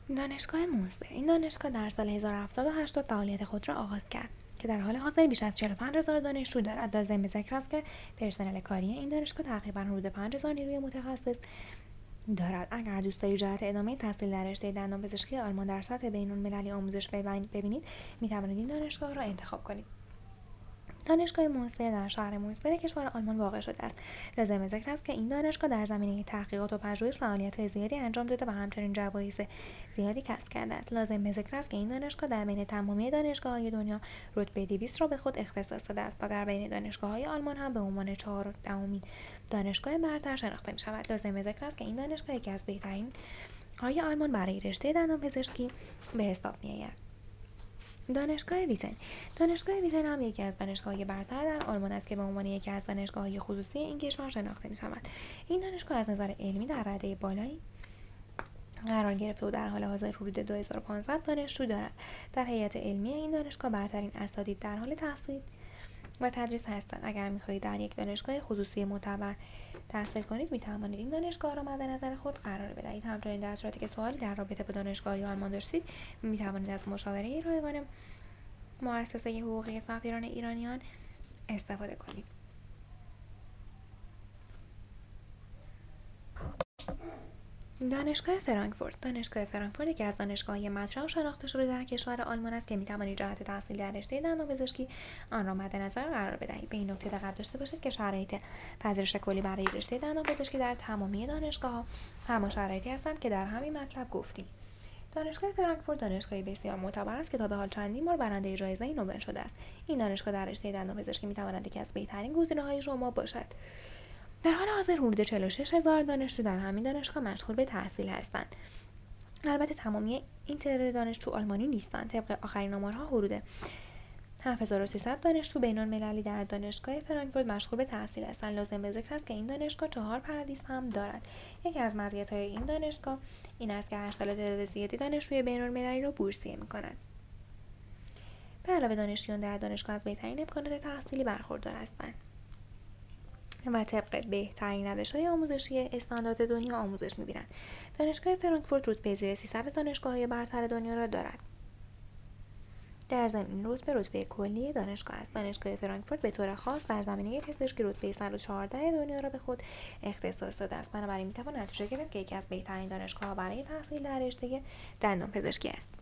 دانشگاه مونستر. این دانشگاه در سال 1780 فعالیت خود را آغاز کرد که در حال حاضر بیش از 45,000 دانشجو دارد. لازم به ذکر است که پرسنل کاری این دانشگاه تقریباً حدود 5,000 نیروی متخصص دارد. اگر دوست دارید جهت ادامه تحصیل در رشته دندانپزشکی آلمان در سطح بین‌المللی آموزش ببینید، می‌توانید این دانشگاه را انتخاب کنید. دانشگاه مونستر در شهر مونستر کشور آلمان واقع شده است. لازم به ذکر است که این دانشگاه در زمینه تحقیقات و پژوهش فعالیت‌های زیادی انجام داده و همچنین جوایز زیادی کسب کرده است. لازم به ذکر است که این دانشگاه در بین تمامی دانشگاه‌های دنیا رتبه 200 را به خود اختصاص داده است و در بین دانشگاه‌های آلمان هم به عنوان 14مین دانشگاه برتر شناخته می‌شود. لازم به ذکر است که این دانشگاه یکی از بهترین های آلمان برای رشته دندانپزشکی به حساب می‌آید. دانشگاه ویزن. دانشگاه ویزن هم یکی از دانشگاه‌های برتر در آلمان است که به عنوان یکی از دانشگاه‌های خصوصی این کشور شناخته می‌شود. این دانشگاه از نظر علمی در رده بالایی قرار گرفته و در حال حاضر حدود 2500 دانشجو دارد. در هیئت علمی این دانشگاه برترین اساتید در حال تحصیل و تدریس هستند. اگر می‌خواهید در یک دانشگاه خصوصی معتبر تحصیل کنید، می‌توانید این دانشگاه را مد نظر خود قرار بدهید. همچنین در صورتی که سوالی در رابطه با دانشگاه‌های آلمان داشتید، می‌توانید از مشاوره رایگان مؤسسه حقوقی سفیران ایرانیان استفاده کنید. دانشگاه فرانکفورت. دانشگاه فرانکفورت یکی از دانشگاه‌های مطرح و شناخته شده در کشور آلمان است که می‌توانید جهت تحصیل در رشته دندانپزشکی آن را مد نظر قرار بدهید. به این نکته دقت داشته باشید که شرایط پذیرش کلی برای رشته دندانپزشکی در تمامی دانشگاه‌ها همان شرایطی هستند که در همین مطلب گفتیم. دانشگاه فرانکفورت دانشگاهی بسیار معتبر است که تا به حال چندین بار برنده جایزه نوبل شده است. این دانشگاه در رشته دندانپزشکی می‌تواند یکی از بهترین گزینه‌های شما باشد. در حال حاضر حدود 46,000 دانشجو در همین دانشگاه مشغول به تحصیل هستند. البته تمامی این تعداد دانشجو آلمانی نیستند. طبق آخرین آمارها حدود 7300 دانشجو بین‌المللی در دانشگاه فرانکفورت مشغول به تحصیل هستند. لازم به ذکر است که این دانشگاه 4 پردیس هم دارد. یکی از مزیت‌های این دانشگاه این است که هر سال تعداد زیادی دانشجوی بین‌المللی را بورسیه می‌کند. به علاوه دانشجویان در دانشگاه از بهترین امکانات تحصیلی برخوردار هستند و طبق بهترین روش‌های آموزشی استاندارد دنیا آموزش می‌بینند. دانشگاه فرانکفورت رتبه زیر 300 دانشگاه‌های برتر دنیا را دارد. در ضمن این رتبه کلی دانشگاه است. دانشگاه فرانکفورت به طور خاص در زمینه پزشکی رتبه 114 دنیا را به خود اختصاص داده است. بنابراین می‌توان نتیجه گرفت که یکی از بهترین دانشگاه‌ها برای تحصیل در رشته دندانپزشکی است.